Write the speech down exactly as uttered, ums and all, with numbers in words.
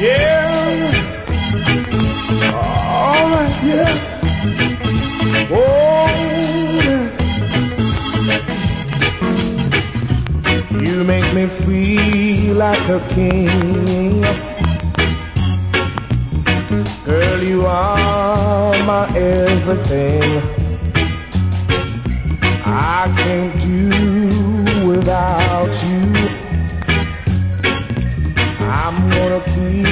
Yeah. All right, yeah. Oh, yeah. You make me feel like a king. Girl, you are my everything. I can't do without you. I'm gonna keep